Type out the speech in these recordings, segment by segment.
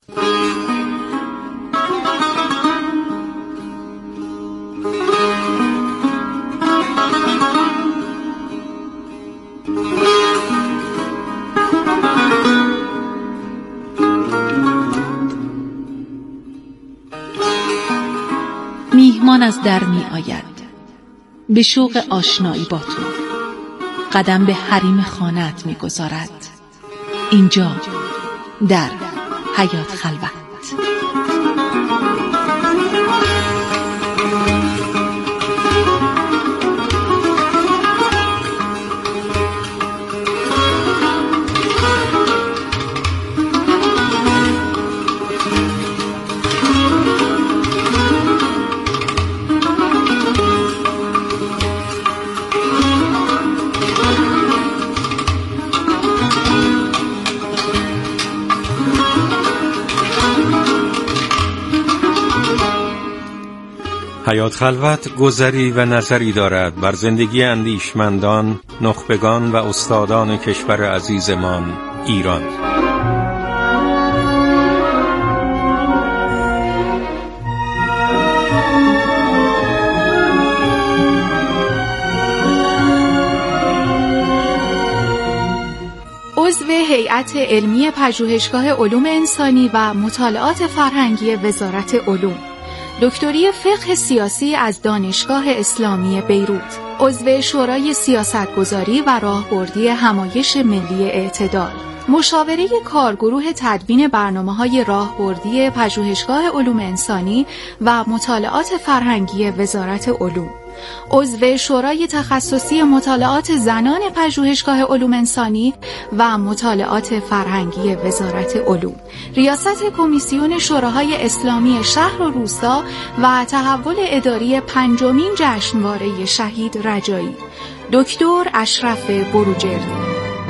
میهمان از در می آید به شوق آشنایی با تو، قدم به حریم خانه‌ات می گذارد. اینجا در حیات خلوت. حیات خلوت گذری و نظری دارد بر زندگی اندیشمندان، نخبگان و استادان کشور عزیزمان ایران. عضو هیئت علمی پژوهشگاه علوم انسانی و مطالعات فرهنگی وزارت علوم، دکتری فقه سیاسی از دانشگاه اسلامی بیروت، عضو شورای سیاستگذاری و راهبردی همایش ملی اعتدال، مشاوره کارگروه تدوین برنامه‌های راهبردی پژوهشگاه علوم انسانی و مطالعات فرهنگی وزارت علوم، عضو شورای تخصصی مطالعات زنان پژوهشگاه علوم انسانی و مطالعات فرهنگی وزارت علوم، ریاست کمیسیون شوراهای اسلامی شهر و روستا و تحول اداری 5مین جشنواره شهید رجایی، دکتر اشرف بروجردی.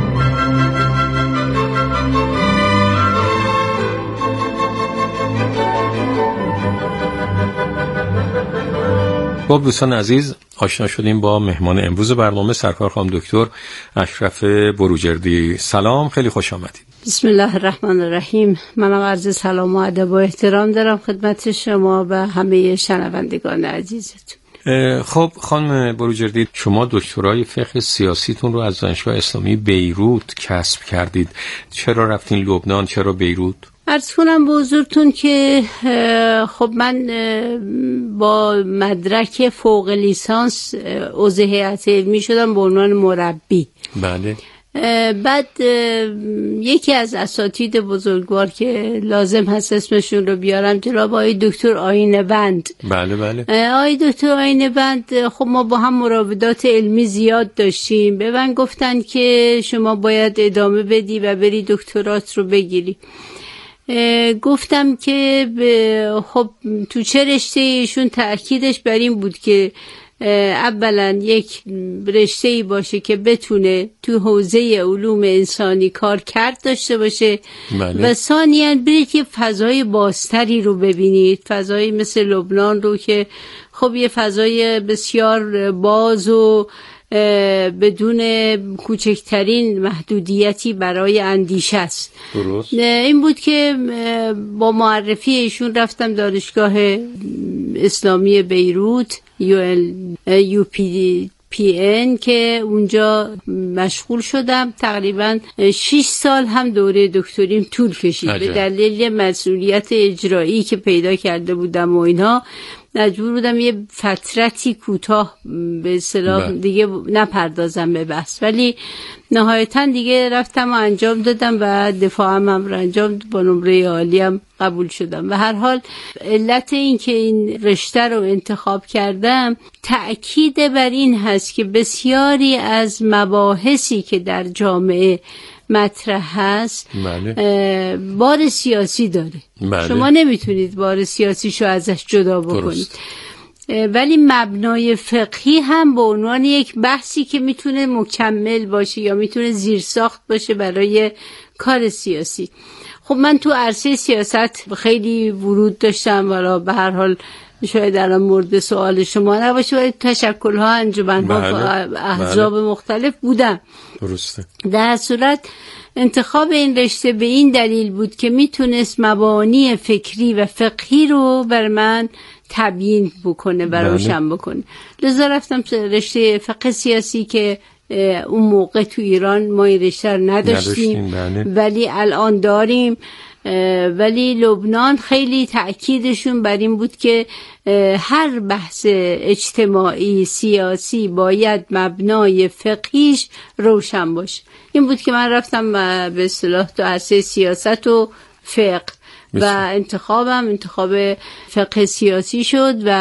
با دوستان عزیز آشنا شدیم با مهمان امروز برنامه، سرکار خانم دکتر اشرف بروجردی. سلام، خیلی خوش آمدید. بسم الله الرحمن الرحیم. منم عرض سلام و ادب و احترام دارم خدمت شما و همه شنوندگان عزیزتون. خب خانم بروجردی، شما دکترای فقه سیاسیتون رو از دانشگاه اسلامی بیروت کسب کردید. چرا رفتین لبنان؟ چرا بیروت؟ عرض کنم به حضورتون که خب من با مدرک فوق لیسانس عضو هیئت علمی شدم به عنوان مربی. بله. بعد یکی از اساتید بزرگوار که لازم هست اسمشون رو بیارم، جناب آقای دکتر آینه‌بند. بله بله. آقای دکتر آینه‌بند، خب ما با هم مراودات علمی زیاد داشتیم. به من گفتن که شما باید ادامه بدی و بری دکترات رو بگیری. گفتم که خب تو چه رشته ایشون تأکیدش بر این بود که اولا یک رشته‌ای باشه که بتونه تو حوزه علوم انسانی کار کرد داشته باشه. بله. و ثانیاً برید یه فضای بازتری رو ببینید، فضایی مثل لبنان رو که خب یه فضای بسیار باز و بدون کوچکترین محدودیتی برای اندیشه است. درست. این بود که با معرفی ایشون رفتم دانشگاه اسلامی بیروت UPN که اونجا مشغول شدم. تقریبا 6 سال هم دوره دکتریم طول کشید. به دلیل مسئولیت اجرایی که پیدا کرده بودم و اینها مجبور بودم یه فترتی کوتاه به اصطلاح دیگه نپردازم به بحث، ولی نهایتا دیگه رفتم و انجام دادم و دفاعم هم رو انجام با نمره عالی هم قبول شدم. و هر حال علت این که این رشته رو انتخاب کردم تأکید بر این هست که بسیاری از مباحثی که در جامعه مطرح هست بله. بار سیاسی داره. بله. شما نمیتونید بار سیاسیشو ازش جدا بکنید. ولی مبنای فقهی هم به عنوان یک بحثی که میتونه مکمل باشه یا میتونه زیرساخت باشه برای کار سیاسی. خب من تو عرصه سیاست خیلی ورود داشتم، ولی به هر حال شاید الان مورد سوال شما نباشه، ولی تشکل‌ها، انجمن‌ها و احزاب مختلف بودم. درسته. در صورت انتخاب این رشته به این دلیل بود که میتونست مبانی فکری و فقهی رو بر من تبیین بکنه و روشن بکنه. لذا رفتم رشته فقه سیاسی که اون موقع تو ایران ما این رشته رو نداشتیم. ولی الان داریم. ولی لبنان خیلی تأکیدشون بر این بود که هر بحث اجتماعی سیاسی باید مبنای فقهیش روشن باشه. این بود که من رفتم به اصطلاح تو عرصه سیاست و فقه و انتخاب فقه سیاسی شد و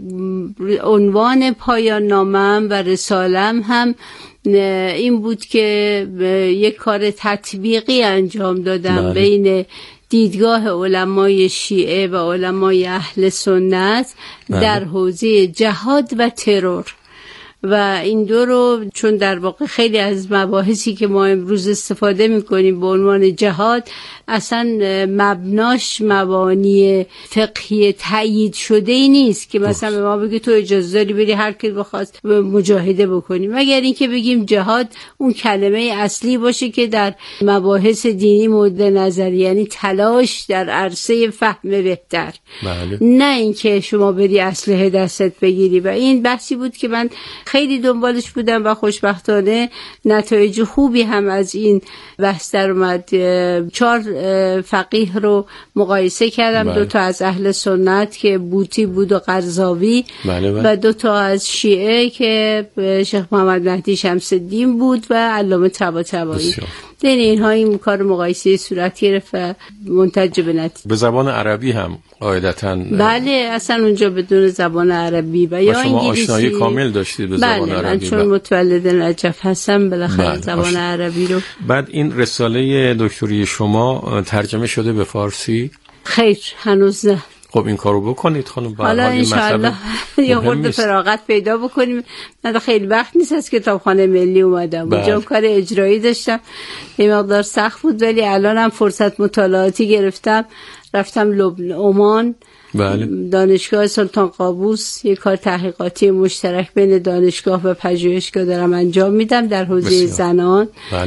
عنوان پایان نامه‌ام و رساله‌ام هم این بود که یک کار تطبیقی انجام دادم بین دیدگاه علمای شیعه و علمای اهل سنت در حوزه جهاد و ترور. و این دو رو چون در واقع خیلی از مباحثی که ما امروز استفاده می‌کنیم به عنوان جهاد اصلا مبناش مبانی فقهی تأیید شده ای نیست که مثلا به ما بگه تو اجازه داری بری هر کی بخواست مجاهده بکنی، مگر اینکه بگیم جهاد اون کلمه اصلی باشه که در مباحث دینی مورد نظر، یعنی تلاش در عرصه فهم بهتر. نه اینکه شما بری اسلحه دستت بگیری. و این بحثی بود که من خیلی دنبالش بودم و خوشبختانه نتایج خوبی هم از این بحث در اومد. 4 فقیه رو مقایسه کردم. 2 تا از اهل سنت که بوطی بود و قرضاوی و 2 تا از شیعه که شیخ محمد مهدی شمس الدین بود و علامه طباطبایی. این اینها این کار مقایسه صورت گرفت و منتج به نتیجه. به زبان عربی هم قاعدتاً؟ بله، اصلا اونجا بدون زبان عربی و یا شما انگلیسی. آشنایی کامل داشتید به زبان عربی؟ من چون متولد نجف هستم بالاخره زبان عربی رو. بعد این رساله دکتری شما ترجمه شده به فارسی؟ خیر، هنوز نه. خب این کارو بکنید خانم. حالا انشالله یه خورده فراغت پیدا بکنیم. من خیلی وقت نیست از کتابخانه ملی اومدم. اونجا کار اجرایی داشتم، یه مقدار سخت بود، ولی الانم فرصت مطالعاتی گرفتم. رفتم عمان. دانشگاه سلطان قابوس یه کار تحقیقاتی مشترک بین دانشگاه و پژوهشگاه دارم انجام میدم در حوزه زنان.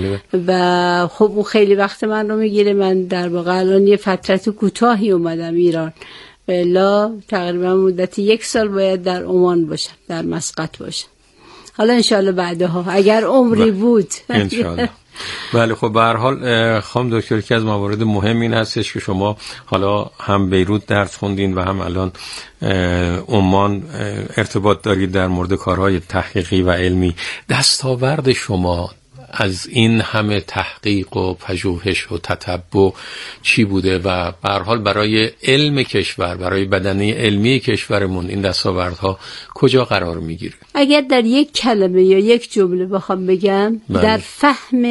و خب اون خیلی وقت من رو میگیره. من در واقع الان یه فترت کوتاهی اومدم ایران، بلا تقریبا مدت 1 سال باید در عمان باشم، در مسقط باشم. حالا انشالله بعدها اگر عمری بود انشالله. بله خب به هر حال خانم دکتر که از موارد مهم این هستش که شما حالا هم بیروت درس خوندین و هم الان عمان ارتباط دارید در مورد کارهای تحقیقی و علمی. دستاورد شما از این همه تحقیق و پژوهش و تتبع چی بوده و به هر حال برای علم کشور، برای بدنه علمی کشورمون این دستاوردها کجا قرار میگیره؟ اگر در یک کلمه یا یک جمله بخوام بگم، در فهم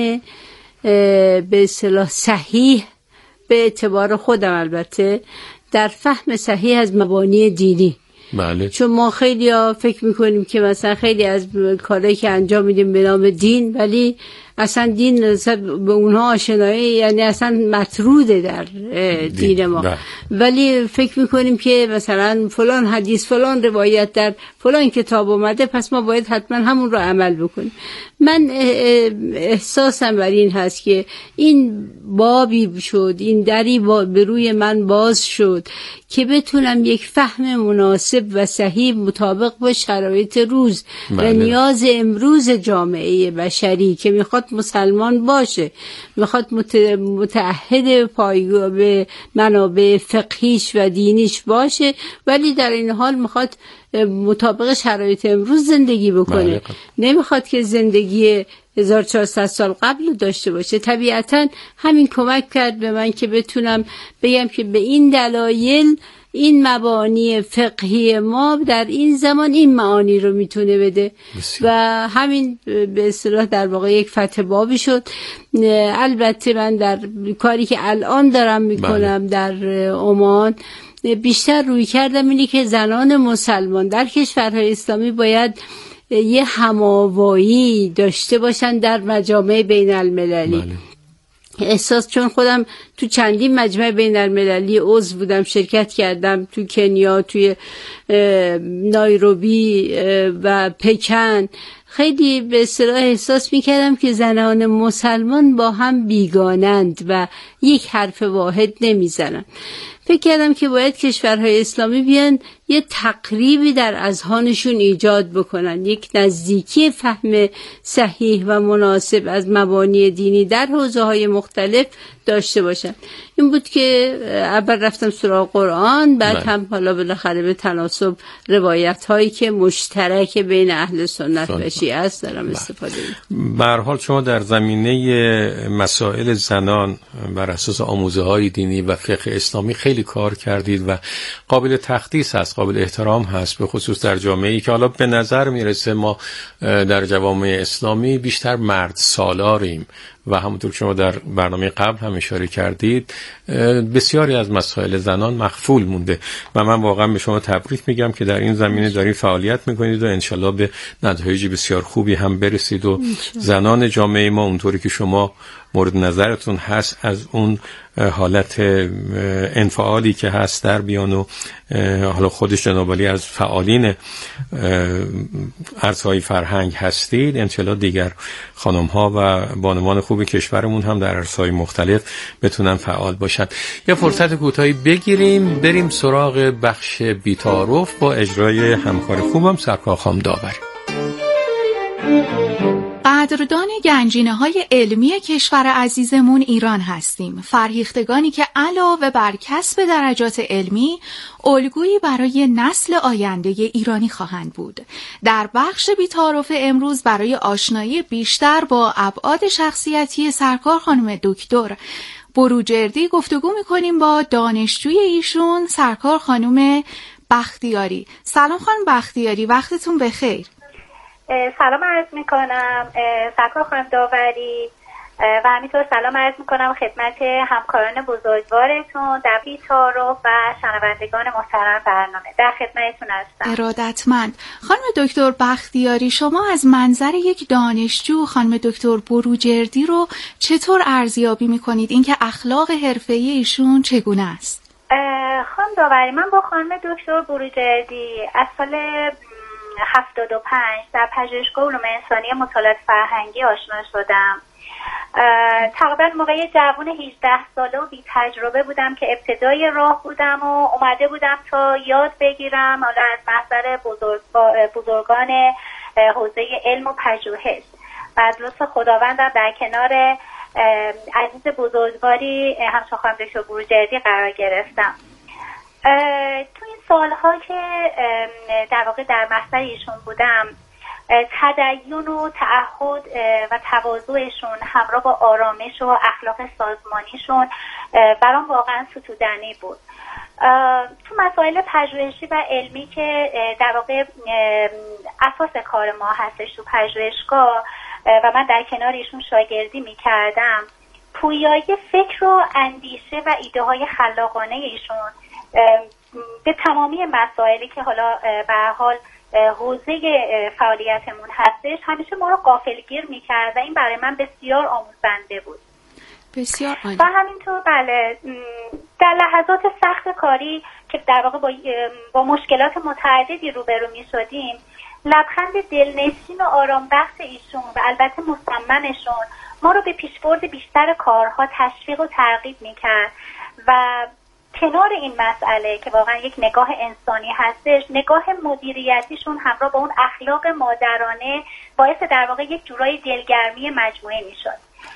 به اصطلاح صحیح، به اعتبار خودم البته، در فهم صحیح از مبانی دینی. چون ما خیلی ها فکر میکنیم که مثلا خیلی از کارهایی که انجام میدیم به نام دین، ولی اصلا دین به اونها آشنایی، یعنی اصلا مطروده در دین ما. ولی فکر میکنیم که مثلا فلان حدیث، فلان روایت در فلان کتاب اومده، پس ما باید حتما همون رو عمل بکنیم. من احساسم بر این هست که این بابی شد، این دری به روی من باز شد که بتونم یک فهم مناسب و صحیح مطابق با شرایط روز و نیاز امروز جامعه بشری که میخواد مسلمان باشه، میخواد متعهد پایگاه به منابع فقهیش و دینیش باشه، ولی در این حال میخواد مطابق شرایط امروز زندگی بکنه. نمیخواد که زندگی 1400 سال قبل داشته باشه. طبیعتا همین کمک کرد به من که بتونم بگم که به این دلایل این مبانی فقهی ما در این زمان این معانی رو میتونه بده و همین به اصطلاح در واقع یک فتح بابی شد. البته من در کاری که الان دارم میکنم در عمان بیشتر روی کردم اینی که زنان مسلمان در کشورهای اسلامی باید یه هماوایی داشته باشن در مجامع بین المللی. احساس، چون خودم تو چندین مجمع بین المللی عضو بودم، شرکت کردم تو کنیا، توی نایروبی و پکن، خیلی به اصطلاح احساس میکردم که زنان مسلمان با هم بیگانند و یک حرف واحد نمیزنن. فکر کردم که باید کشورهای اسلامی بیان یه تقریبی در اذهانشون ایجاد بکنن، یک نزدیکی فهم صحیح و مناسب از مبانی دینی در حوزه‌های مختلف داشته باشن. این بود که اول رفتم سراغ قرآن، بعد هم حالا بالاخره به تناسب روایت هایی که مشترک بین اهل سنت و شیعه است دارم استفاده می‌کنم. به هر حال شما در زمینه مسائل زنان بر اساس آموزه‌های دینی و فقه اسلامی خیلی کار کردید و قابل تقدیس هست، قابل احترام هست، به خصوص در جامعه‌ای که حالا به نظر میرسه ما در جوامع اسلامی بیشتر مرد سالاریم و همونطور که شما در برنامه قبل هم اشاره کردید بسیاری از مسائل زنان مخفول مونده و من واقعا به شما تبریک میگم که در این زمینه دارید فعالیت میکنید و انشالله به نتایج بسیار خوبی هم برسید و زنان جامعه ما اونطوری که شما مورد نظرتون هست از اون حالت انفعالی که هست در بیان و حالا خودش جناب علی از فعالین عرصه‌های فرهنگ هستید، انشالله دیگر خانم ها و بانوان خوب کشورمون هم در عرصه‌های مختلف بتونن فعال باشن. یه فرصت کوتاهی بگیریم بریم سراغ بخش بی‌تعارف با اجرای همکار خوبم سرکار خانم داوری. قدردان گنجینه‌های علمی کشور عزیزمون ایران هستیم، فرهیختگانی که علاوه بر کسب درجات علمی الگویی برای نسل آینده ایرانی خواهند بود. در بخش بی‌تعارف امروز برای آشنایی بیشتر با ابعاد شخصیتی سرکار خانم دکتر بروجردی گفتگو می‌کنیم با دانشجوی ایشون سرکار خانم بختیاری. سلام خانم بختیاری، وقتتون بخیر. سلام عرض میکنم سرکار خانم داوری و همینطور سلام عرض میکنم خدمت همکاران بزرگوارتون در بی‌تعارف و شنوندگان محترم برنامه. در خدمتتون هستم. ارادتمند. خانم دکتر بختیاری، شما از منظر یک دانشجو خانم دکتر بروجردی رو چطور ارزیابی میکنید؟ اینکه اخلاق حرفه‌ای ایشون چگونه است؟ خانم داوری، من با خانم دکتر بروجردی از سال 75 در پژوهشگاه علوم انسانی مطالعات فرهنگی آشنا شدم. تقریبا موقع جوان 18 ساله و بی تجربه بودم که ابتدای راه بودم و اومده بودم تا یاد بگیرم حالا از محضر بزرگان حوزه علم و پژوهش و از لطف خداوندم در کنار عزیز بزرگواری همچون خانم دکتر بروجردی قرار گرفتم. تو این سالها که در واقع در محضر ایشون بودم، تدین و تعهد و تواضعشون همراه با آرامش و اخلاق سازمانیشون برام واقعا ستودنی بود. تو مسائل پژوهشی و علمی که در واقع اساس کار ما هستش تو پژوهشگاه و من در کنار ایشون شاگردی می‌کردم، پویایی فکر و اندیشه و ایده های خلاقانه ایشون به تمامی مسائلی که حالا به هر حال حوزه فعالیتمون هستش همیشه ما رو غافلگیر می‌کرد و این برای من بسیار آموزنده بود. بسیار عالی. و همینطور بله، در لحظات سخت کاری که در واقع با مشکلات متعددی روبرو می‌شدیم، لبخند دلنشین و آرام بخش ایشون و البته مصممشون ما رو به پیشبرد بیشتر کارها تشویق و ترغیب می‌کرد و کنار این مسئله که واقعا یک نگاه انسانی هستش، نگاه مدیریتیشون همراه با اون اخلاق مادرانه باعث در واقع یک جورای دلگرمی مجموعه میشد.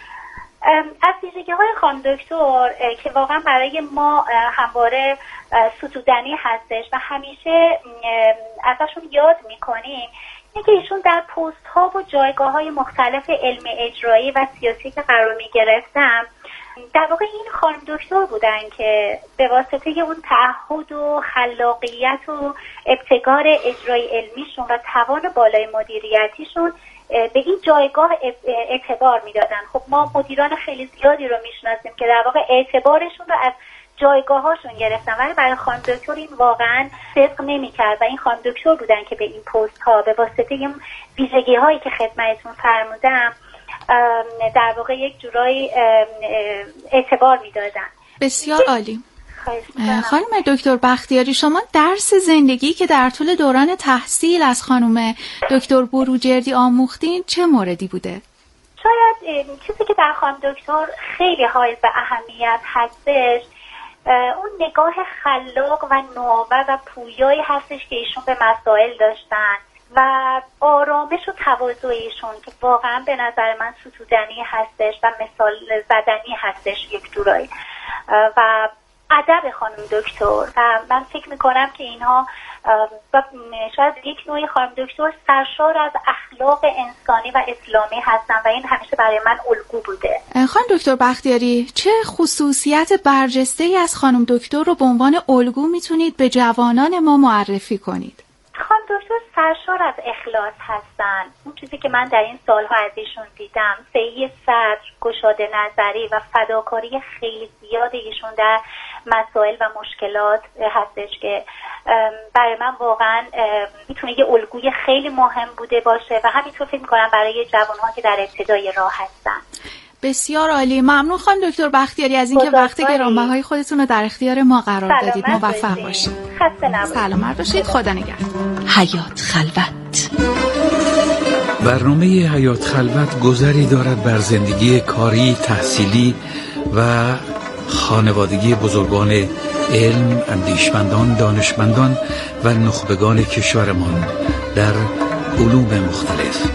از ویژگی‌های خانم دکتر که واقعا برای ما همواره ستودنی هستش و همیشه ازشون یاد میکنیم، اینه که ایشون در پست ها و جایگاه های مختلف علم اجرایی و سیاسی که قرار میگرفتن، در واقع این خانم دکتر بودن که به واسطه اون تعهد و خلاقیت و ابتکار اجرای علمیشون و توان بالای مدیریتیشون به این جایگاه اعتبار میدادن. خب ما مدیران خیلی زیادی رو میشناسیم که در واقع اعتبارشون رو از جایگاهاشون گرفتن، ولی برای خانم دکتر این واقعا صدق نمی‌کرد و این خانم دکتر بودن که به این پست ها به واسطه این ویژگی هایی که خدمتتون فرمودم در واقع یک جورایی اعتبار میدادن. بسیار عالی. خانم دکتر بختیاری، شما درس زندگی که در طول دوران تحصیل از خانم دکتر بروجردی آموختین چه موردی بوده؟ شاید چیزی که در خانم دکتر خیلی حائز به اهمیت هستش اون نگاه خلاق و نوآور و پویایی هستش که ایشون به مسائل داشتن و آرامش و تواضع ایشون که واقعا به نظر من ستودنی هستش و مثال زدنی هستش یک جورایی و ادب خانم دکتر. و من فکر میکنم که اینها شاید یک نوعی خانم دکتر سرشار از اخلاق انسانی و اسلامی هستن و این همیشه برای من الگو بوده. خانم دکتر بختیاری، چه خصوصیت برجسته‌ای از خانم دکتر رو به عنوان الگو میتونید به جوانان ما معرفی کنید؟ خانم دکتر سرشار از اخلاص هستن. اون چیزی که من در این سالها از ایشون دیدم، سعی صدر، گشاده نظری و فداکاری خیلی زیاد ایشون در مسائل و مشکلات هستش که برای من واقعا میتونه یه الگوی خیلی مهم بوده باشه و همینطور فکر میکنم برای جوانها که در ابتدای راه هستن. بسیار عالی. ممنون خانم دکتر بختیاری از اینکه وقت گرانبهای خودتون رو در اختیار ما قرار دادید. موفق باشید. خسته نباشید. سلامت باشید. خدا نگهدار. حیات خلوت. برنامه حیات خلوت گذری دارد بر زندگی کاری، تحصیلی و خانوادگی بزرگان علم، اندیشمندان، دانشمندان و نخبگان کشورمان در علوم مختلف.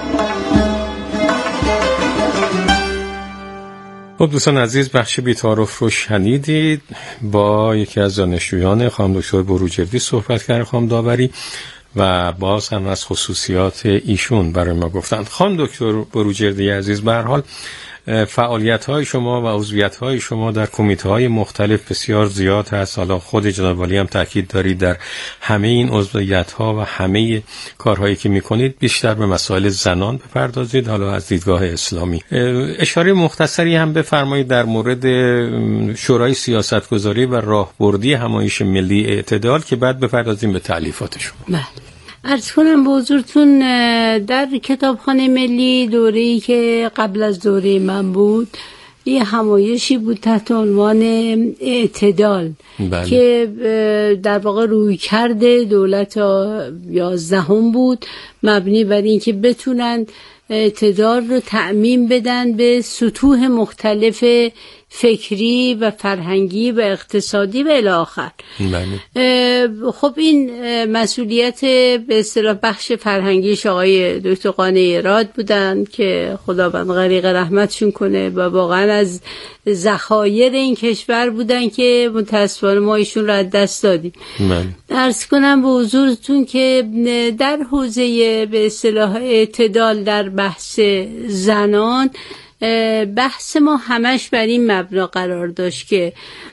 خب دوستان عزیز، بخش بی‌تعارف رو شنیدید. با یکی از دانشجویان خانم دکتر بروجردی صحبت کردن، خانم داوری، و باز هم از خصوصیات ایشون برای ما گفتن. خانم دکتر بروجردی عزیز، به هر حال فعالیت‌های شما و عضویت‌های شما در کمیته‌های مختلف بسیار زیاد هست. حالا خود جناب والی هم تاکید دارید در همه این عضویت‌ها و همه کارهایی که می‌کنید بیشتر به مسائل زنان بپردازید، حالا از دیدگاه اسلامی. اشاره مختصری هم بفرمایید در مورد شورای سیاستگذاری و راهبردی همایش ملی اعتدال که بعد بپردازیم به تألیفات شما. بله. عرض کنم به حضورتون در کتابخانه ملی دوره‌ای که قبل از دوره من بود یه همایشی بود تحت عنوان اعتدال. بله. که در واقع روی کرده دولت 11 بود، مبنی بر این که بتونن اعتدال رو تأمین بدن به سطوح مختلف فکری و فرهنگی و اقتصادی و الی آخر. خب این مسئولیت به اصطلاح بخش فرهنگیش آقای دکتر قانع اراد بودن که خداوند غریق رحمتشون کنه و واقعا از ذخایر این کشور بودن که متاسفانه ما ایشون رو از دست دادیم. عرض کنم به حضورتون که در حوزه به اصطلاح اعتدال در بحث زنان، بحث ما همش بر این مبنا قرار داشت که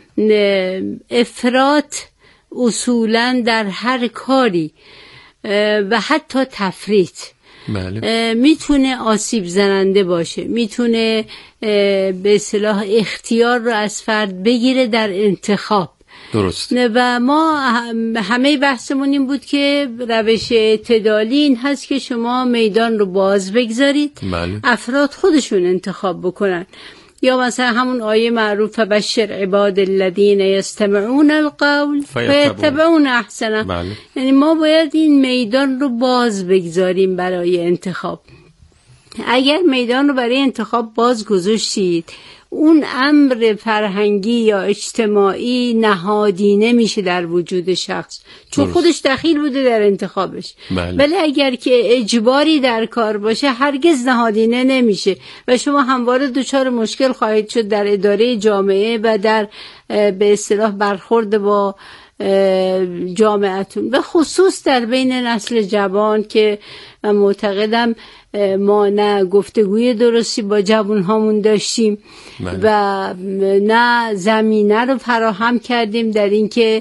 افراط اصولاً در هر کاری و حتی تفریط میتونه آسیب زننده باشه، میتونه به اصطلاح اختیار رو از فرد بگیره در انتخاب. درست. و ما همه بحثمون این بود که روش اعتدالی این هست که شما میدان رو باز بگذارید، افراد خودشون انتخاب بکنن. یا مثلا همون آیه معروف بشر عباد الذین یستمعون القول فیتبعون احسنه. یعنی ما باید این میدان رو باز بگذاریم برای انتخاب. اگر میدان رو برای انتخاب باز گذاشتید، اون امر فرهنگی یا اجتماعی نهادینه میشه در وجود شخص، چون خودش دخیل بوده در انتخابش. ولی اگر که اجباری در کار باشه هرگز نهادینه نمیشه و شما همواره دچار مشکل خواهید شد در اداره جامعه و در به اصطلاح برخورد با جامعتون، و خصوص در بین نسل جوان که معتقدم ما نه گفتگوی درستی با جوان هامون داشتیم و نه زمینه رو فراهم کردیم در اینکه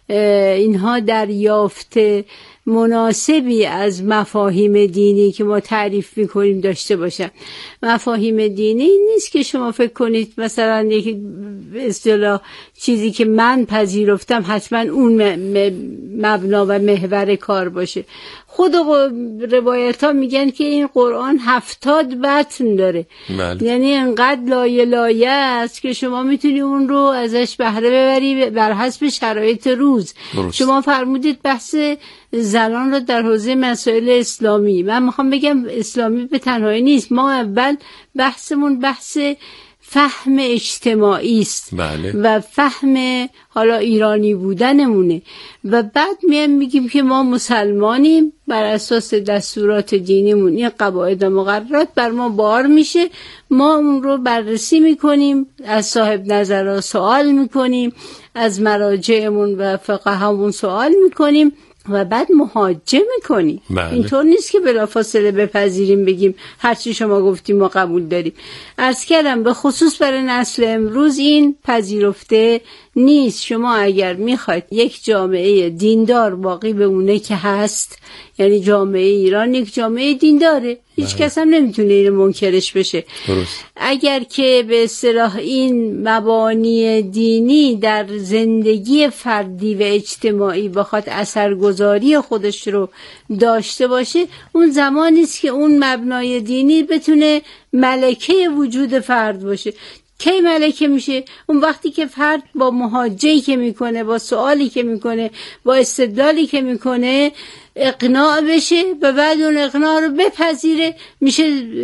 اینها دریافت مناسبی از مفاهیم دینی که ما تعریف میکنیم داشته باشن. مفاهیم دینی این نیست که شما فکر کنید مثلا یک اصطلاح چیزی که من پذیرفتم حتما اون مبنا و محور کار باشه. خود روایت ها میگن که این قرآن 70 متن داره. یعنی انقدر لایه است که شما میتونی اون رو ازش بهره ببری بر حسب شرایط روز. شما فرمودید بحث زنان رو در حوزه مسائل اسلامی. من میخوام بگم اسلامی به تنهایی نیست. ما اول بحثمون بحث فهم اجتماعی است و فهم حالا ایرانی بودنمونه و بعد میگیم که ما مسلمانیم، بر اساس دستورات دینیمون این قواعد و مقررات بر ما بار میشه، ما اون رو بررسی میکنیم، از صاحب نظرها سوال میکنیم، از مراجعمون و فقهامون سوال میکنیم و بعد محاجه میکنیم. اینطور نیست که بلافاصله بپذیریم بگیم هرچی شما گفتیم ما قبول داریم. عرض کردم به خصوص برای نسل امروز این پذیرفته نیست. شما اگر میخواید یک جامعه دیندار باقی بمونه که هست، یعنی جامعه ایران یک جامعه دینداره، هیچ کس هم نمیتونه این منکرش بشه. اگر که به اصطلاح این مبانی دینی در زندگی فردی و اجتماعی بخواد اثرگذاری خودش رو داشته باشه، اون زمانی است که اون مبنای دینی بتونه ملکه وجود فرد باشه. کی ملکه میشه؟ اون وقتی که فرد با محاجه‌ای که میکنه، با سوالی که میکنه، با استدلالی که میکنه اقناع بشه و بعد اون اقناع رو بپذیره، میشه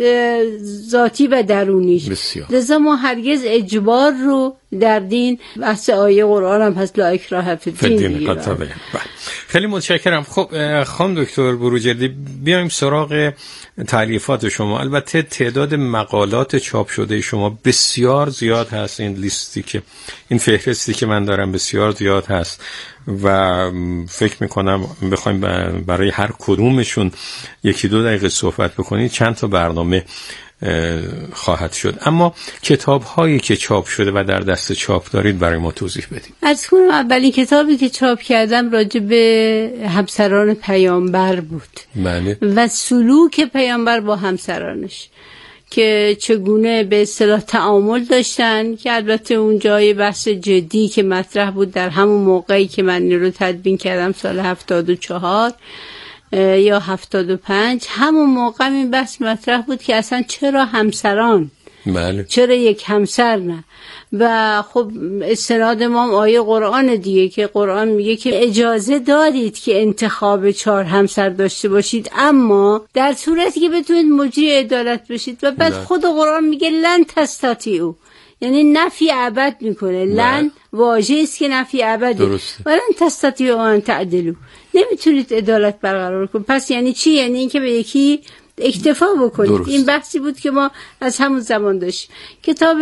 ذاتی و درونیش. لذا ما هرگز اجبار رو در دین، بحث آیه قرآن هم هست لا اکراه فی الدین. خیلی متشکرم. خب خانم دکتر بروجردی، بیایم سراغ تالیفات شما. البته تعداد مقالات چاپ شده شما بسیار زیاد هست. این لیستی که این فهرستی که من دارم بسیار زیاد هست و فکر میکنم بخوایم برای هر کدومشون 1-2 دقیقه صحبت بکنید چند تا برنامه خواهد شد. اما کتاب هایی که چاپ شده و در دست چاپ دارید برای ما توضیح بدید. از کنم اولین کتابی که چاپ کردم راجع به همسران پیامبر بود. بله. و سلوک پیامبر با همسرانش که چگونه به اصطلاح تعامل داشتن، که البته اون جای بحث جدی که مطرح بود در همون موقعی که من رو تدوین کردم سال 74 یا 75، همون موقع این بحث مطرح بود که اصلا چرا همسران؟ بله. چرا یک همسر نه؟ و خب استناد ما آیه قرآن دیگه که قرآن میگه که اجازه دارید که انتخاب 4 همسر داشته باشید، اما در صورتی که بتونید مجری عدالت بشید. و بعد خود قرآن میگه لن تستطیعوا، یعنی نفی ابد میکنه. لن واژه است که نفی ابد، ولن تستطیعوا ان تعدلوا، نمیتونید عدالت برقرار کنید. پس یعنی چی؟ یعنی اینکه به یکی اکتفا بکنید. این بحثی بود که ما از همون زمان داشتیم. کتاب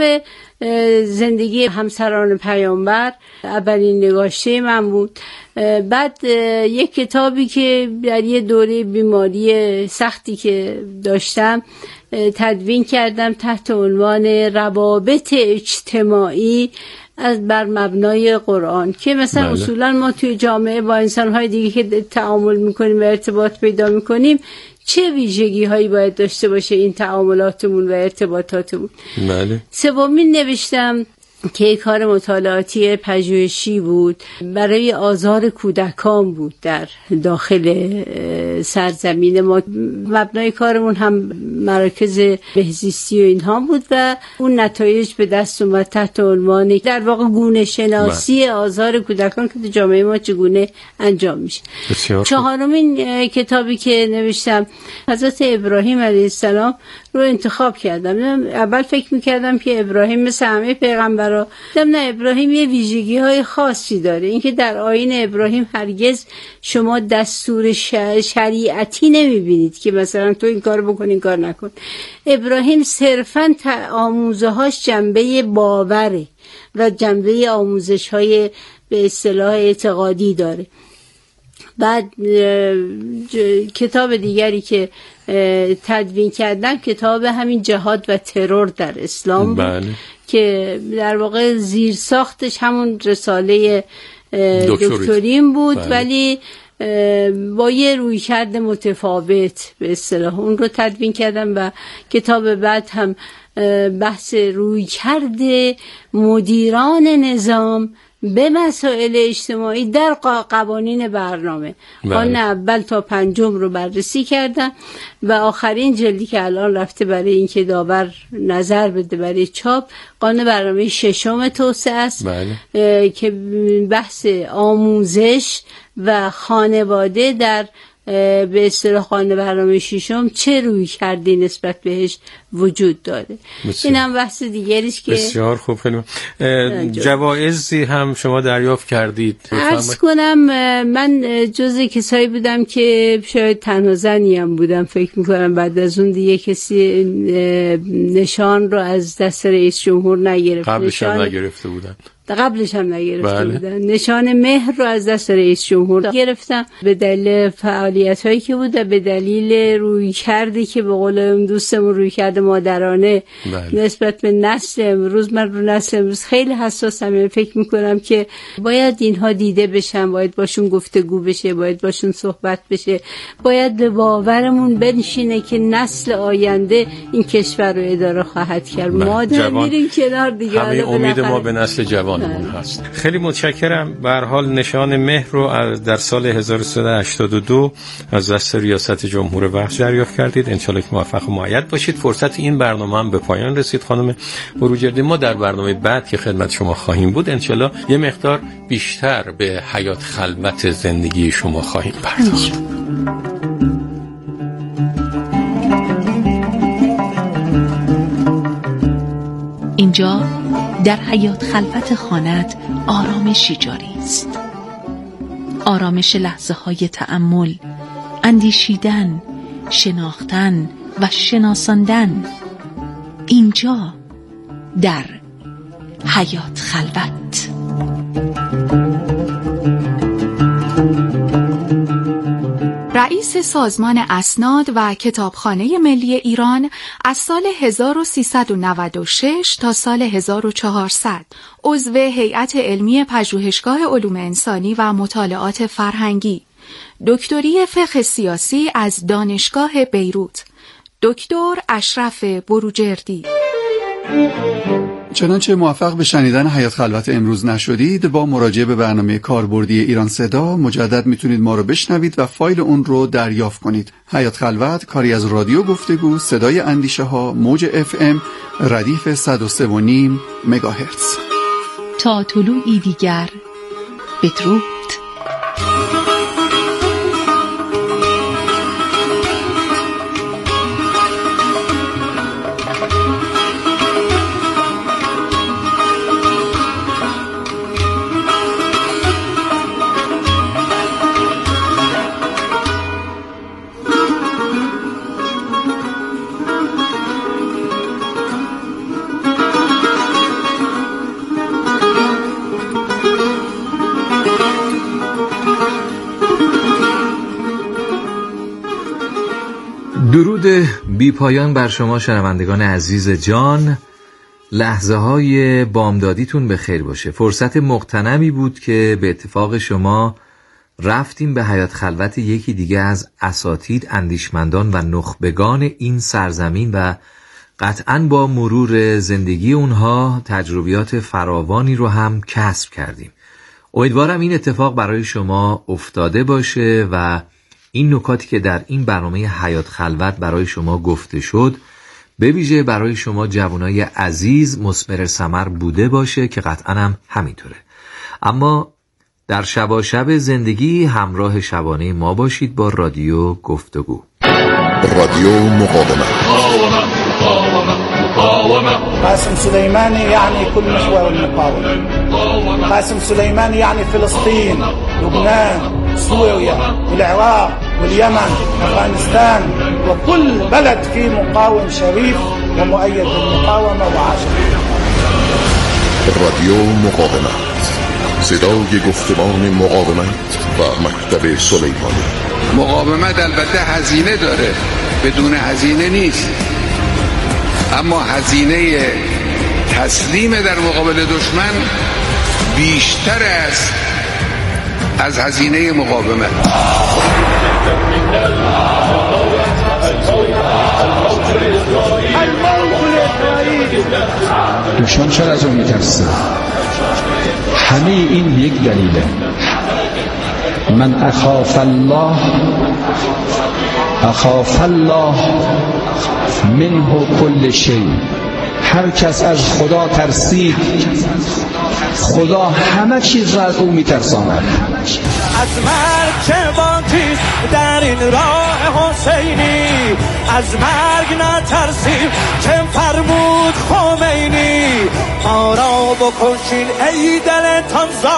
زندگی همسران پیامبر اولین نگاشته من بود. بعد یک کتابی که در یه دوره بیماری سختی که داشتم تدوین کردم تحت عنوان روابط اجتماعی از بر مبنای قرآن، که مثلا اصولا ما توی جامعه با انسان‌های دیگه که تعامل می‌کنیم و ارتباط پیدا می‌کنیم چه ویژگی هایی باید داشته باشه این تعاملاتمون و ارتباطاتمون. بله. سومین نوشتم که کار مطالعاتی پژوهشی بود برای آزار کودکان بود در داخل سرزمین ما. مبنای کارمون هم مراکز بهزیستی و اینها بود و اون نتایج به دست اومد تحت عنوان در واقع گونه شناسی آزار کودکان که در جامعه ما چگونه انجام میشه. چهارمین کتابی که نوشتم حضرت ابراهیم علیه السلام رو انتخاب کردم. اول فکر میکردم که ابراهیم مثل همه پیغمبرها، نه، ابراهیم یه ویژگی های خاصی داره. اینکه در آیین ابراهیم هرگز شما دستور شریعتی نمیبینید که مثلا تو این کار بکن این کار نکن. ابراهیم صرفاً آموزهاش جنبه باوره و جنبه آموزش های به اصطلاح اعتقادی داره. بعد کتاب دیگری که تدوین کردم کتاب همین جهاد و ترور در اسلام بود. بله. که در واقع زیر ساختش همون رساله دکتریم بود. بله. ولی با یه رویکرد متفاوت به اصطلاح اون رو تدوین کردم و کتاب بعد هم بحث رویکرد مدیران نظام به مسائل اجتماعی در قوانین برنامه، قانون اول تا 5 رو بررسی کردم و آخرین جلدی که الان رفته برای اینکه داور نظر بده برای چاپ، قانون برنامه 6 توسعه است. بله. که بحث آموزش و خانواده در به اصطلاح قانون برنامه 6 چه روی کردی نسبت بهش وجود داره. این هم بحث دیگری است که بسیار خوب. خیلی جوایزی هم شما دریافت کردید؟ عرض کنم من جزء کسایی بودم که شاید تنها زنی هم بودم فکر میکنم بعد از اون دیگه کسی نشان رو از دست رئیس جمهور نگرفت. قبلش هم نگرفته بودن. بله. بودن. نشان مهر رو از دست رئیس جمهور گرفتم به دلیل فعالیت‌هایی که بود و به دلیل رویکردی که به قول دوستمون رویکرد مادرانه. بله. نسبت به نسل امروز، من رو نسل امروز خیلی حساسم. فکر میکنم که باید اینها دیده بشن، باید باشون گفتگو بشه، باید باشون صحبت بشه، باید به باورمون بنشینه که نسل آینده این کشور رو اداره خواهد کرد. مادر میرین کنار دیگه. همه امید ما به نسل جوان هست. خیلی متشکرم. به هر حال نشان مهر رو در سال 1382 از دست ریاست جمهور وقت دریافت کردید. انشالله که موفق و مؤید باشید. فرصت این برنامه هم به پایان رسید. خانم بروجردی، ما در برنامه بعد که خدمت شما خواهیم بود انشالله یه مقدار بیشتر به حیات خلوت زندگی شما خواهیم پرداخت. اینجا در حیات خلوت خانت آرامشی جاری است. آرامش لحظه های تأمل، اندیشیدن، شناختن و شناساندن. اینجا در حیات خلوت. رئیس سازمان اسناد و کتابخانه ملی ایران از سال 1396 تا سال 1400 عضو هیئت علمی پژوهشگاه علوم انسانی و مطالعات فرهنگی، دکتری فقه سیاسی از دانشگاه بیروت، دکتر اشرف بروجردی. چنانچه موفق به شنیدن حیات خلوت امروز نشدید، با مراجعه به برنامه کاربردی ایران صدا مجدد میتونید ما رو بشنوید و فایل اون رو دریافت کنید. حیات خلوت کاری از رادیو گفتگو صدای اندیشه ها، موج FM ردیف 103.5 مگاهرتز. تا طلوعی دیگر بدرود. درود بی پایان بر شما شنوندگان عزیز جان. لحظه های بامدادیتون به خیر باشه. فرصت مغتنمی بود که به اتفاق شما رفتیم به حیات خلوت یکی دیگه از اساتید، اندیشمندان و نخبگان این سرزمین و قطعاً با مرور زندگی اونها تجربیات فراوانی رو هم کسب کردیم. امیدوارم این اتفاق برای شما افتاده باشه و این نکاتی که در این برنامه حیات خلوت برای شما گفته شد به ویژه برای شما جوانای عزیز مثمر ثمر بوده باشه که قطعاً هم همینطوره. اما در شب زندگی همراه شبانه ما باشید با رادیو گفتگو. رادیو مقاومت. قاسم سليماني يعني كل محور المقاومة. قاسم سليماني يعني فلسطين، لبنان، سوريا، العراق واليمن، أفغانستان وكل بلد فيه مقاوم شريف ومؤيد بالمقاومة وعاشق. رادیو مقاومت، صدای گفتمان مقاومت و مکتب سلیمانی. مقاومت البته هزینه داره، بدون هزینه نیست، اما هزینه تسلیم در مقابل دشمن بیشتر است از هزینه مقاومت. دشمن چرا از اون میترسه؟ همه این یک دلیله. من اخاف الله منه کل شیء. هر کس از خدا ترسید خدا همه چیز را از او میترساند. از مرگ چه بانتید در این راه حسینی، از مرگ نترسیم که فرمود خمینی، ما را بکشین ای دلتان